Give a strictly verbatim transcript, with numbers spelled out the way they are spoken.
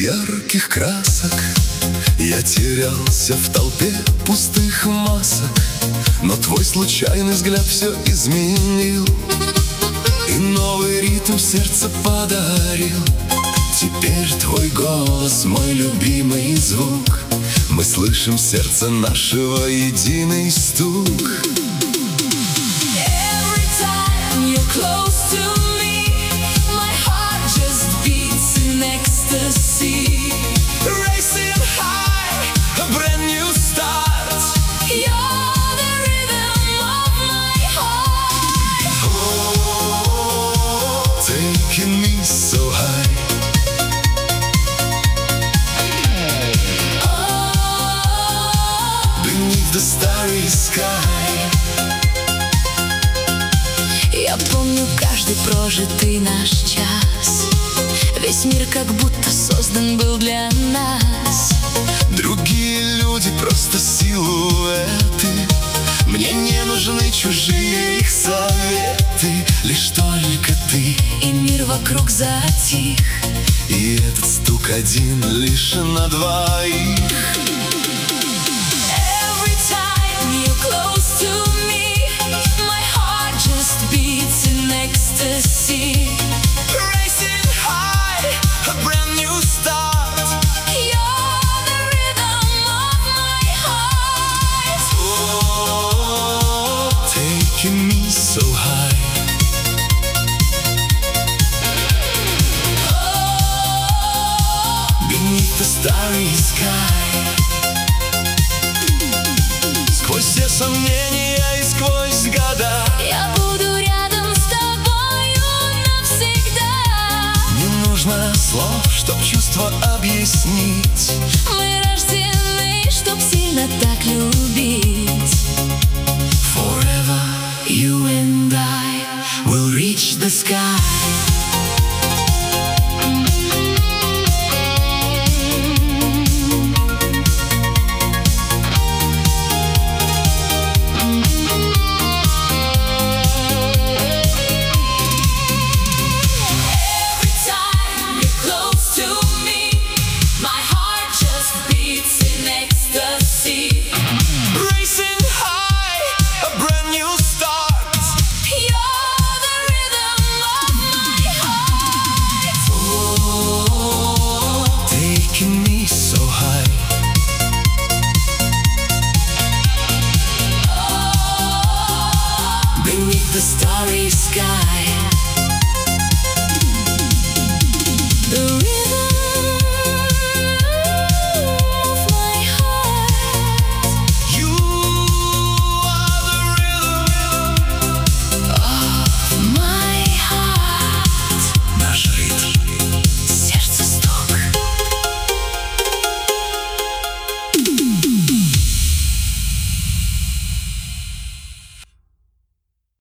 ярких красок. Я терялся в толпе пустых масок, но твой случайный взгляд все изменил и новый ритм сердца подарил. Теперь твой голос, мой любимый звук, мы слышим сердце нашего единый стук. Every time you're close to me, my heart just beats in ecstasy. Racing high, a brand new start. You're the rhythm of my heart. Oh, taking me so high. The starry sky. Я помню каждый прожитый наш час. Весь мир как будто создан был для нас. Другие люди просто силуэты. Мне не нужны чужие их советы. Лишь только ты, и мир вокруг затих. и этот стук один лишь на двоих. Close to me, my heart just beats in ecstasy. Racing high, a brand new start. You're the rhythm of my heart. Oh, taking me so high. Oh, beneath the starry sky. Сквозь все сомнения и сквозь года я буду рядом с тобою навсегда. не нужно слов, чтоб чувство объяснить. Мы рождены, чтоб сильно так любить. Forever You and I will reach the sky. Beneath the starry sky.